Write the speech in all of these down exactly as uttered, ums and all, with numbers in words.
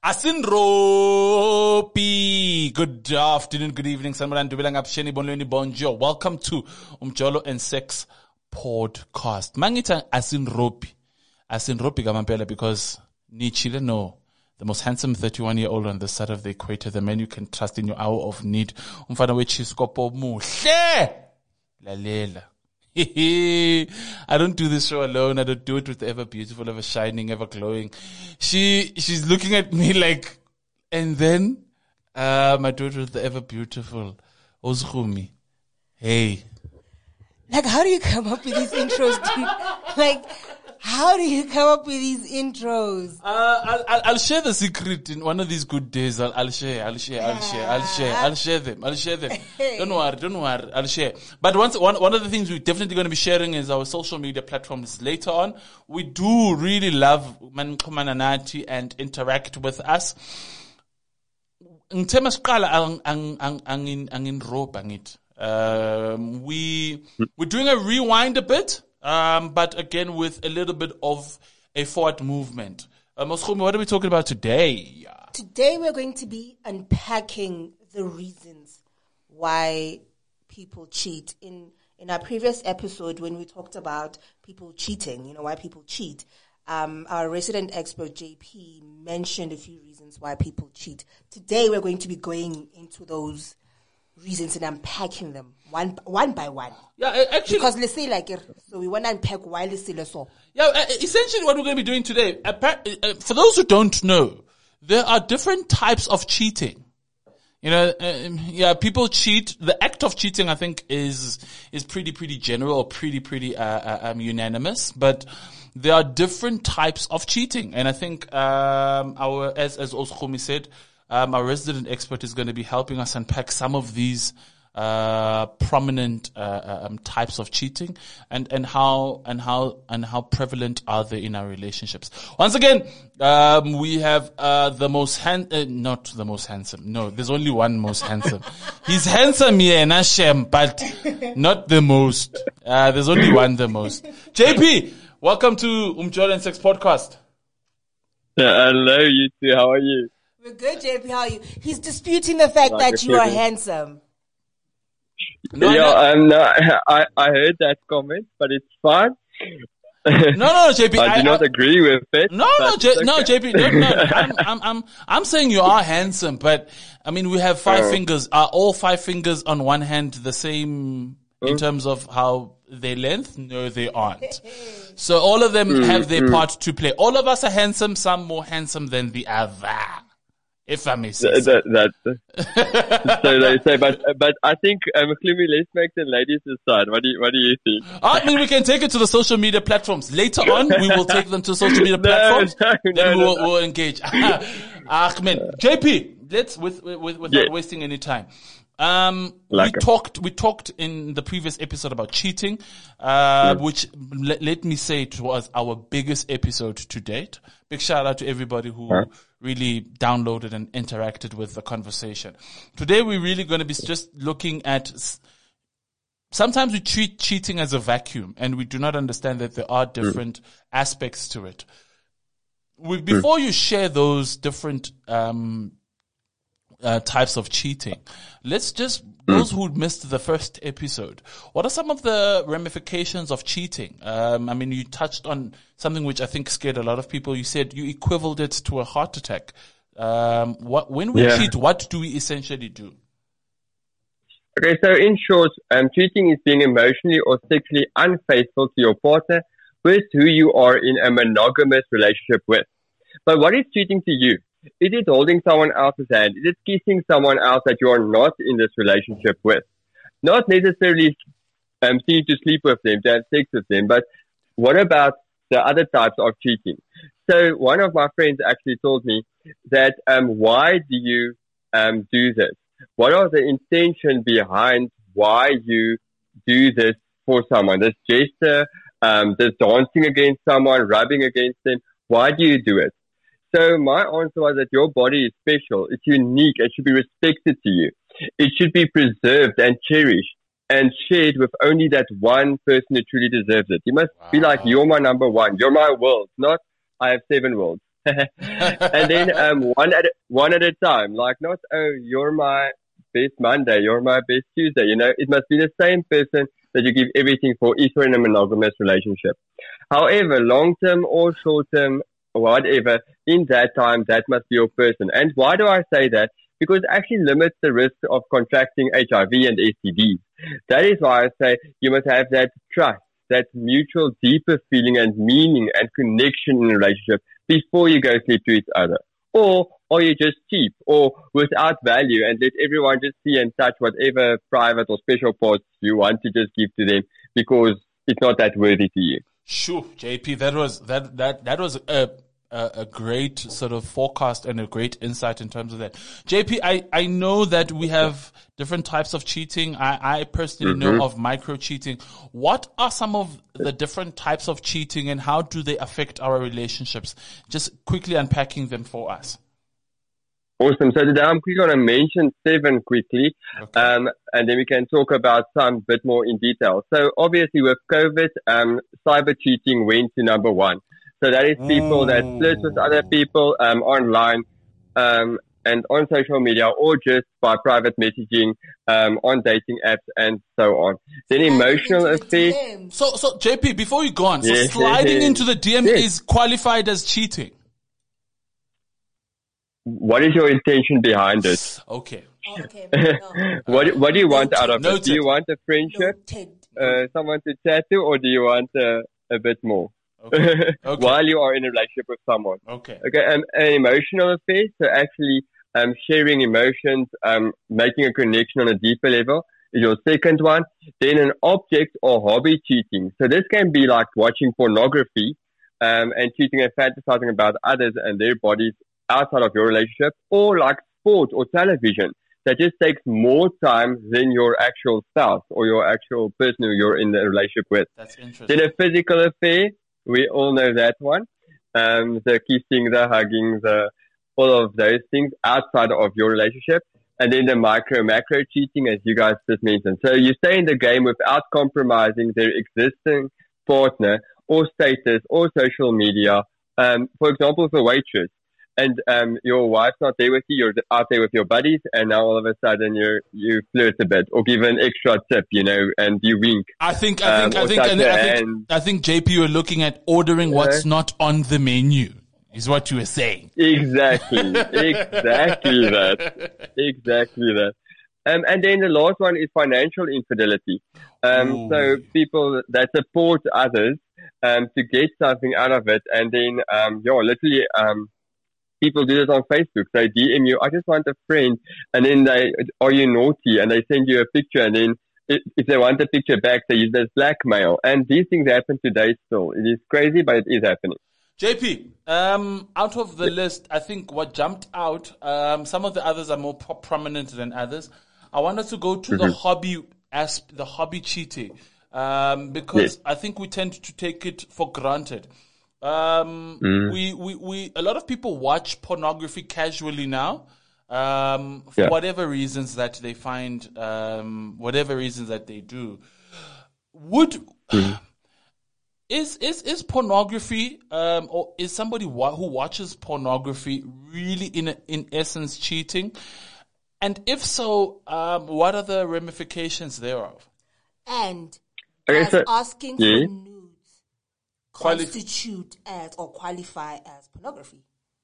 Asinropi. Good afternoon, good evening. Sanmaran Dubilang Apsheni Bonlweni Bonjour. Welcome to Umjolo and Sex Podcast. Mangita Asinropi. Asinropi Gamampela because ni Chile no. The most handsome thirty-one-year-old on the side of the equator, the man you can trust in your hour of need. Umfana wechiskopo muhle. Lalela. I don't do this show alone. I don't do it with ever beautiful, ever shining, ever glowing. She, she's looking at me like, and then, uh, my daughter is the ever beautiful Ozhumi. Hey. Like, how do you come up with these intros, dude? Like, how do you come up with these intros? Uh, I'll, I'll, I'll share the secret in one of these good days. I'll, I'll share, I'll share, I'll share, I'll share, I'll share them, I'll share them. Don't worry, don't worry, I'll share. But once, one, one of the things we're definitely going to be sharing is our social media platforms later on. We do really love Mankumananati and interact with us. Ngithema siqala angin angin ropa ngithi. Um, we, we're doing a rewind a bit. Um, but again, with a little bit of a forward movement. Uh, Moskumi, what are we talking about today? Today we're going to be unpacking the reasons why people cheat. In in our previous episode, when we talked about people cheating, you know, why people cheat, um, our resident expert J P mentioned a few reasons why people cheat. Today we're going to be going into those reasons and unpacking them one one by one. Yeah, actually, because let's say like so we want to unpack why let's say so. Yeah, essentially what we're going to be doing today. For those who don't know, there are different types of cheating. You know, um, yeah, people cheat. The act of cheating, I think, is is pretty pretty general, or pretty pretty uh, um, unanimous. But there are different types of cheating, and I think um, our as as Oskumi said. Um, our resident expert is going to be helping us unpack some of these uh, prominent uh, um, types of cheating, and and how and how and how prevalent are they in our relationships. Once again, um, we have uh, the most hand, uh, not the most handsome. No, there's only one most handsome. He's handsome, yeah, Nashem, but not the most. Uh, there's only one the most. J P, welcome to Umjolo and Sex Podcast. Yeah, hello, you two. How are you? We're good, J P. How are you? He's disputing the fact like that you are handsome. No, yeah, I'm not. I, I heard that comment, but it's fine. No, no, J P. I, I do not I, agree with it. No, no, J, okay. no, J P. No, no. I'm, I'm, I'm, I'm saying you are handsome, but I mean, we have five oh. fingers. Are all five fingers on one hand the same in terms of how their length? No, they aren't. So all of them mm, have their mm. part to play. All of us are handsome. Some more handsome than the other. If I may say so. That, that, so they say, but but I think um, Klumi, let's make the ladies decide. What do you, what do you think? I mean, we can take it to the social media platforms later on. We will take them to social media platforms. No, no, then no, we'll, no. we'll engage. Ahmed, J P, let's with, with without yes. wasting any time. Um, like we a- talked, we talked in the previous episode about cheating, uh, mm. which let, let me say it was our biggest episode to date. Big shout out to everybody who huh? really downloaded and interacted with the conversation. Today we're really going to be just looking at, sometimes we treat cheating as a vacuum and we do not understand that there are different mm. aspects to it. We, before mm. you share those different, um, Uh, types of cheating. Let's just, those who missed the first episode, what are some of the ramifications of cheating? Um, I mean, you touched on something which I think scared a lot of people. You said you equivaled it to a heart attack. Um, what, when we yeah. cheat, what do we essentially do? Okay, so in short, um, cheating is being emotionally or sexually unfaithful to your partner with who you are in a monogamous relationship with. But what is cheating to you? Is it holding someone else's hand? Is it kissing someone else that you are not in this relationship with? Not necessarily um, seeking to sleep with them, to have sex with them, but what about the other types of cheating? So one of my friends actually told me that um, why do you um, do this? What are the intention behind why you do this for someone? This gesture, um, this dancing against someone, rubbing against them. Why do you do it? So my answer was that your body is special. It's unique. It should be respected to you. It should be preserved and cherished and shared with only that one person who truly deserves it. You must wow. be like, you're my number one. You're my world, not I have seven worlds. And then um, one at a, one at a time. Like not, oh, you're my best Monday, you're my best Tuesday. You know, it must be the same person that you give everything for if you're in a monogamous relationship. However, long term or short term, whatever, in that time, that must be your person. And why do I say that? Because it actually limits the risk of contracting H I V and S T Ds. That is why I say you must have that trust, that mutual deeper feeling and meaning and connection in a relationship before you go sleep to each other. Or are you just cheap or without value and let everyone just see and touch whatever private or special parts you want to just give to them because it's not that worthy to you? Sure, J P, that was that that that was a a, a great sort of forecast and a great insight in terms of that. J P, I I know that we have different types of cheating. I I personally mm-hmm. know of micro cheating. What are some of the different types of cheating and how do they affect our relationships? Just quickly unpacking them for us. Awesome. So today I'm quickly going to mention seven quickly, okay. um, and then we can talk about some bit more in detail. So obviously with COVID, um, cyber cheating went to number one. So that is people Ooh. that flirt with other people um, online um, and on social media or just by private messaging um, on dating apps and so on. Then emotional affairs. So, so J P, before you go on, so yes, sliding yes, into the D M yes. is qualified as cheating? What is your intention behind it? Okay. Okay. No. what What do you want Noted. out of Noted. it? Do you want a friendship, uh, someone to chat to, or do you want uh, a bit more? Okay. Okay. While you are in a relationship with someone. Okay. Okay. Um, an emotional affair, so actually um, sharing emotions, um, making a connection on a deeper level is your second one. Then an object or hobby cheating. So this can be like watching pornography um, and cheating and fantasizing about others and their bodies outside of your relationship, or like sport or television that just takes more time than your actual spouse or your actual person who you're in the relationship with. That's interesting. Then a physical affair, we all know that one. Um, the kissing, the hugging, the all of those things outside of your relationship. And then the micro macro cheating, as you guys just mentioned. So you stay in the game without compromising their existing partner or status or social media. Um, for example, for waitress. And um, your wife's not there with you, you're out there with your buddies, and now all of a sudden you you flirt a bit or give an extra tip, you know, and you wink. I think I think um, I think I think, I think I think J P, you're looking at ordering what's uh, not on the menu, is what you were saying. Exactly, exactly that, exactly that. Um, and then the last one is financial infidelity. Um, so people that support others um, to get something out of it, and then um, yeah, literally um. People do this on Facebook. They D M you, I just want a friend. And then they, are you naughty? And they send you a picture. And then if they want a picture back, they use this blackmail. And these things happen today still. It is crazy, but it is happening. J P, um, out of the list, I think what jumped out, um, some of the others are more pro- prominent than others. I wanted to go to mm-hmm. the hobby asp- the hobby cheating, um, because yes. I think we tend to take it for granted. Um, mm. we, we, we, a lot of people watch pornography casually now, um, for yeah. whatever reasons that they find, um, whatever reasons that they do. Would, mm. is, is, is pornography, um, or is somebody wa- who watches pornography really in, in essence cheating? And if so, um, what are the ramifications thereof? And okay, as so, asking yeah. for nudes constitute as or qualify as pornography?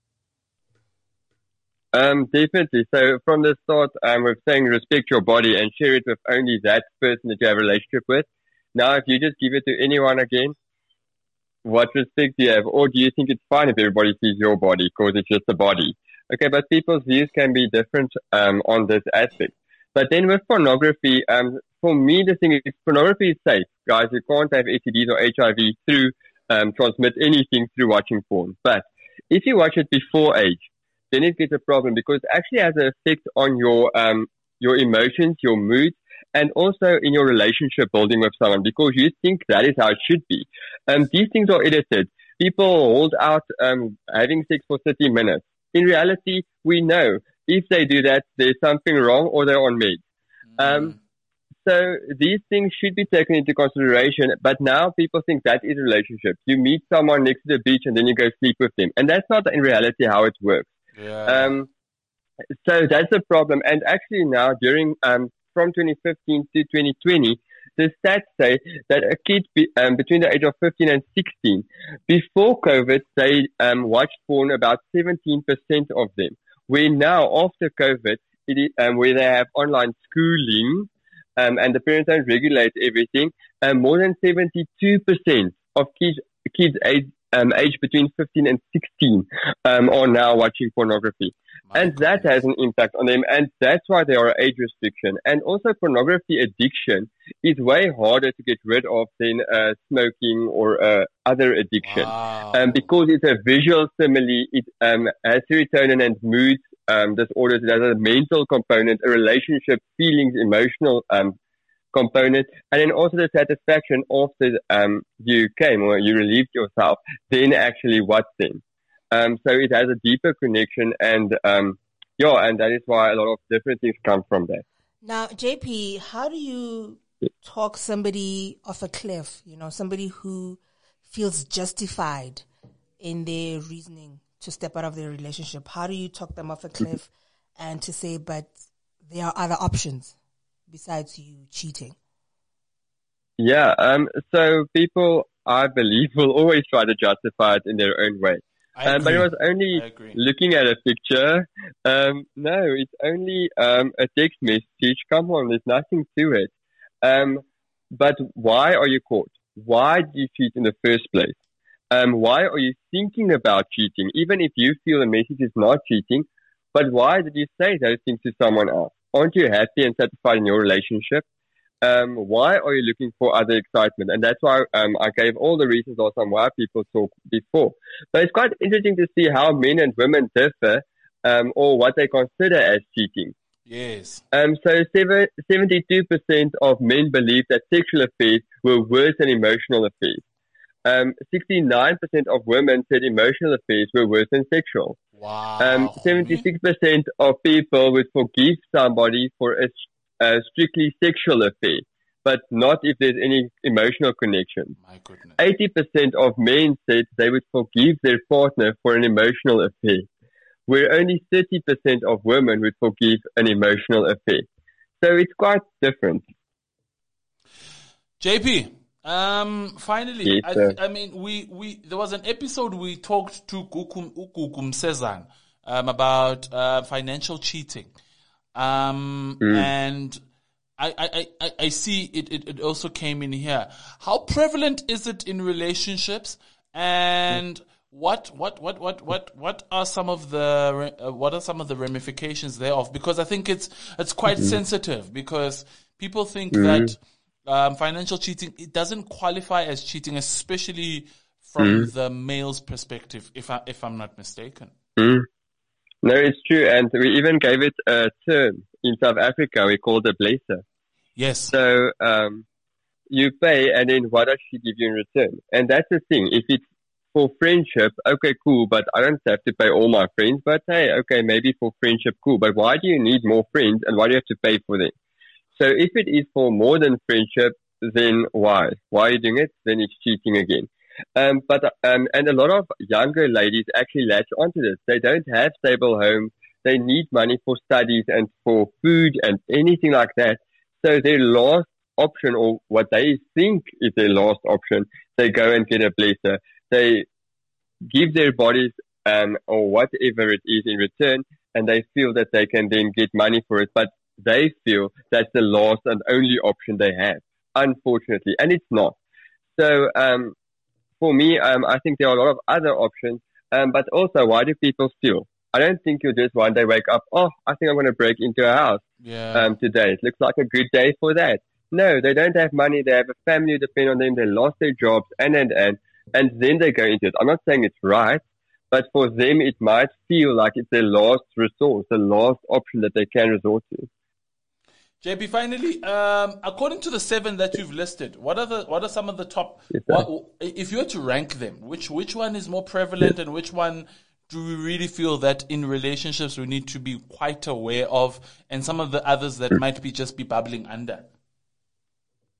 Um, definitely. So from the start, um, we're saying respect your body and share it with only that person that you have a relationship with. Now, if you just give it to anyone again, what respect do you have? Or do you think it's fine if everybody sees your body because it's just a body? Okay, but people's views can be different um, on this aspect. But then with pornography, um, for me, the thing is pornography is safe. Guys, you can't have S T Ds or H I V through Um, transmit anything through watching porn. But if you watch it before age, then it gets a problem because it actually has an effect on your um, your emotions, your mood, and also in your relationship building with someone because you think that is how it should be. Um, these things are edited. People hold out um, having sex for thirty minutes. In reality, we know if they do that, there's something wrong or they're on meds. Mm. Um, so these things should be taken into consideration, but now people think that is a relationship. You meet someone next to the beach and then you go sleep with them. And that's not in reality how it works. Yeah. Um, so that's a problem. And actually now during, um, from twenty fifteen to twenty twenty, the stats say that a kid be, um, between the age of fifteen and sixteen, before COVID, they um, watched porn about seventeen percent of them. Where now, after COVID, it is, um, where they have online schooling, um, and the parents don't regulate everything, um, more than seventy-two percent of kids, kids age, um, age between fifteen and sixteen um, are now watching pornography. My and goodness. That has an impact on them, and that's why there are age restriction. And also pornography addiction is way harder to get rid of than uh, smoking or uh, other addiction. Wow. Um, because it's a visual stimuli, it um, has serotonin and mood um, disorders, it has a mental component, a relationship, feelings, emotional um, component, and then also the satisfaction after um, you came or you relieved yourself, then actually what then? Um, so it has a deeper connection, and um, yeah, and that is why a lot of different things come from that. Now, J P, how do you talk somebody off a cliff? You know, somebody who feels justified in their reasoning to step out of their relationship. How do you talk them off a cliff and to say, but there are other options besides you cheating? Yeah. Um. So people, I believe, will always try to justify it in their own way. Um, but it was only looking at a picture. Um, no, it's only um, a text message. Come on, there's nothing to it. Um, but why are you caught? Why did you cheat in the first place? Um, why are you thinking about cheating? Even if you feel the message is not cheating, but why did you say those things to someone else? Aren't you happy and satisfied in your relationship? Um, why are you looking for other excitement? And that's why um, I gave all the reasons also on why people talk before. But it's quite interesting to see how men and women differ um, or what they consider as cheating. Yes. Um, so seventy-two percent of men believe that sexual affairs were worse than emotional affairs. Um, sixty-nine percent of women said emotional affairs were worse than sexual. Wow. Um, seventy-six percent of people would forgive somebody for a a strictly sexual affair, but not if there's any emotional connection. My goodness. eighty percent of men said they would forgive their partner for an emotional affair, where only thirty percent of women would forgive an emotional affair. So it's quite different. J P, um, finally, yes, I, I mean, we, we, there was an episode we talked to Gukum, Gukum Sezan, um, about, uh, financial cheating. Um, mm. and I, I, I, I see it, it, it also came in here. How prevalent is it in relationships, and what, what, what, what, what, what are some of the, uh, what are some of the ramifications thereof? Because I think it's, it's quite mm. sensitive, because people think mm. that, um, financial cheating, it doesn't qualify as cheating, especially from mm. the male's perspective, if I, if I'm not mistaken. Mm. No, it's true. And we even gave it a term in South Africa. We called it blazer. Yes. So, um, you pay, and then what does she give you in return? And that's the thing. If it's for friendship, okay, cool, but I don't have to pay all my friends. But hey, okay, maybe for friendship, cool. But why do you need more friends, and why do you have to pay for them? So if it is for more than friendship, then why? Why are you doing it? Then it's cheating again. Um, but, um, and a lot of younger ladies actually latch onto this. They don't have stable homes. They need money for studies and for food and anything like that. So their last option, or what they think is their last option, they go and get a blazer. They give their bodies, um, or whatever it is in return, and they feel that they can then get money for it. But they feel that's the last and only option they have, unfortunately. And it's not. So, um, For me, um, I think there are a lot of other options, um, but also, why do people steal? I don't think you'll just one day wake up, oh, I think I'm going to break into a house yeah. um, today. It looks like a good day for that. No, they don't have money. They have a family who depend on them. They lost their jobs, and, and, and, and then they go into it. I'm not saying it's right, but for them, it might feel like it's their last resource, the last option that they can resort to. J P, finally, um, according to the seven that you've listed, what are the what are some of the top? Yes, what, if you were to rank them, which which one is more prevalent, and which one do we really feel that in relationships we need to be quite aware of, and some of the others that might be just be bubbling under?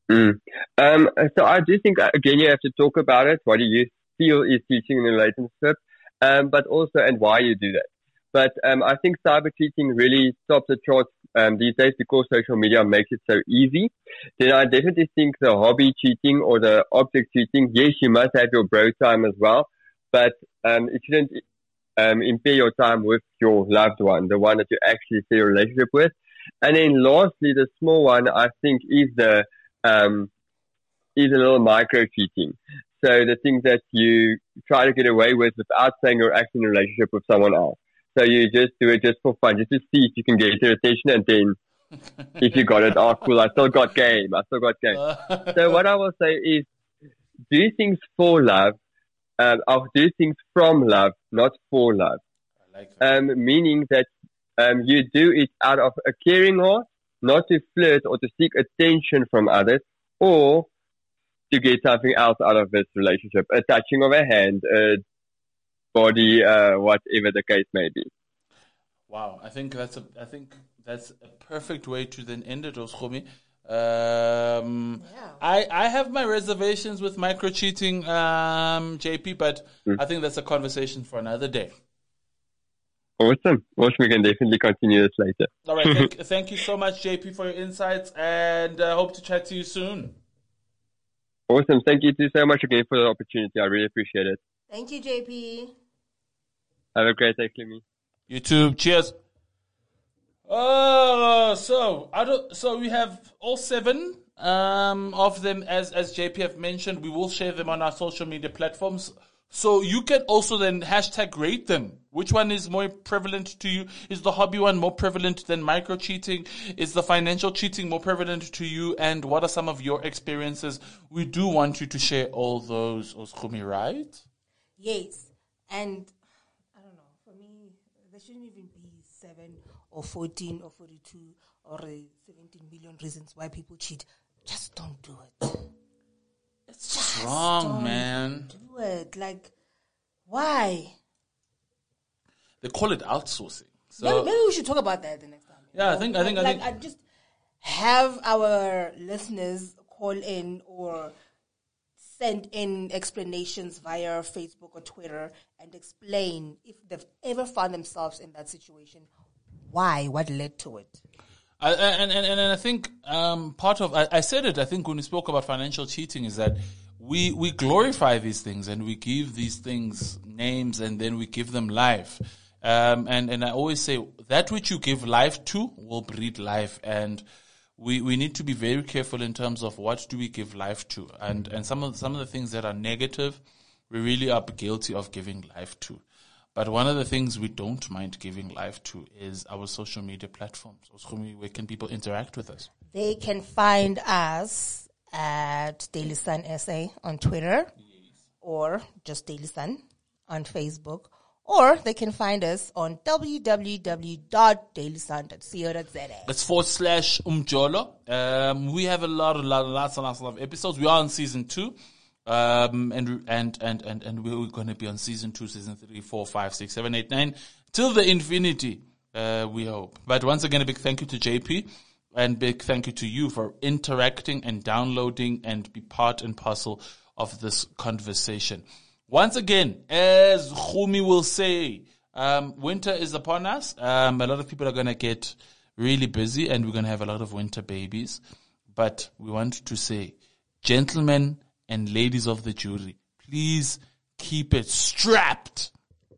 Mm. Um, so I do think, again, you have to talk about it. What do you feel is cheating in a relationship? Um, but also, and why you do that. But um, I think cyber cheating really tops the charts um, these days because social media makes it so easy. Then I definitely think the hobby cheating or the object cheating, yes, you must have your bro time as well, but um, it shouldn't um, impair your time with your loved one, the one that you actually see a relationship with. And then lastly, the small one, I think, is the um, is a little micro cheating. So the things that you try to get away with without saying you're actually in a relationship with someone else. So you just do it just for fun, just to see if you can get their attention, and then if you got it, oh cool, I still got game, I still got game. So what I will say is, do things for love, um, or do things from love, not for love. I like that. Um, meaning that um, you do it out of a caring heart, not to flirt or to seek attention from others, or to get something else out of this relationship, a touching of a hand, a body, uh, whatever the case may be. Wow, I think that's a I think that's a perfect way to then end it, Oskhomi. Um, Yeah. I I have my reservations with micro cheating, um, J P, but Mm. I think that's a conversation for another day. Awesome. Awesome. We can definitely continue this later. All right, thank, thank you so much, J P, for your insights, and uh, hope to chat to you soon. Awesome. Thank you so much again for the opportunity. I really appreciate it. Thank you, J P. Have a great day, Clemmy. YouTube, cheers. Oh, so I don't. So we have all seven um, of them, as as J P have mentioned. We will share them on our social media platforms, so you can also then hashtag rate them. Which one is more prevalent to you? Is the hobby one more prevalent than micro cheating? Is the financial cheating more prevalent to you? And what are some of your experiences? We do want you to share all those, Oskhomi, right? Yes. And I don't know, for me, there shouldn't even be seven or fourteen or forty-two or uh, seventeen million reasons why people cheat. Just don't do it. It's just wrong, don't man. Do it. Like, why? They call it outsourcing. So Maybe, maybe we should talk about that the next time. Yeah, I think- I think- I like, think- I just have our listeners call in or send in explanations via Facebook or Twitter and explain if they've ever found themselves in that situation. Why? What led to it? I, and, and and I think um, part of I, I said it. I think when we spoke about financial cheating, is that we we glorify these things and we give these things names and then we give them life. Um, and and I always say that which you give life to will breed life, and we we need to be very careful in terms of what do we give life to, and and some of some of the things that are negative, we really are guilty of giving life to. But one of the things we don't mind giving life to is our social media platforms. Where can people interact with us? They can find us at Daily Sun S A on Twitter, or just Daily Sun on Facebook, or they can find us on w w w dot daily sun dot co dot z a. It's forward slash umjolo. Um, we have a lot, a lot, lots and lots of episodes. We are on season two. Um, and, and, and, and, and we're going to be on season two, season three, four, five, six, seven, eight, nine, till the infinity, uh, we hope. But once again, a big thank you to J P and big thank you to you for interacting and downloading and be part and parcel of this conversation. Once again, as Khumi will say, um, winter is upon us. Um, a lot of people are going to get really busy and we're going to have a lot of winter babies. But we want to say, gentlemen and ladies of the jury, please keep it strapped.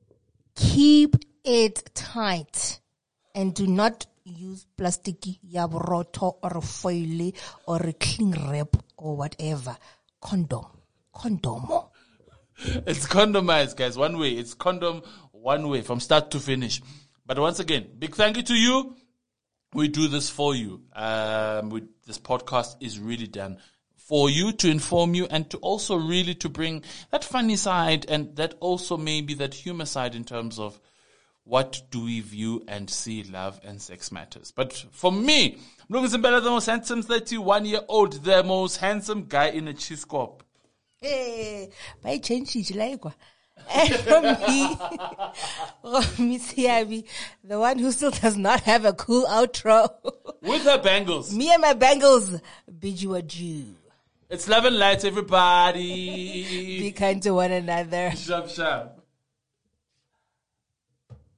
Keep it tight and do not use plastic yabroto or foil or a cling wrap or whatever. Condom. Condomo. It's condomized, guys. One way. It's condom one way from start to finish. But once again, big thank you to you. We do this for you. Um, we, this podcast is really done for you, to inform you, and to also really to bring that funny side and that also maybe that humor side in terms of what do we view and see love and sex matters. But for me, Mlungu Zimbela, the most handsome thirty-one-year-old, the most handsome guy in a cheese corp. Hey, by change like and from me, Romy Siabi, the one who still does not have a cool outro. With her bangles. Me and my bangles, bid you adieu. It's love and light, everybody. Be kind to one another. Shab, shab.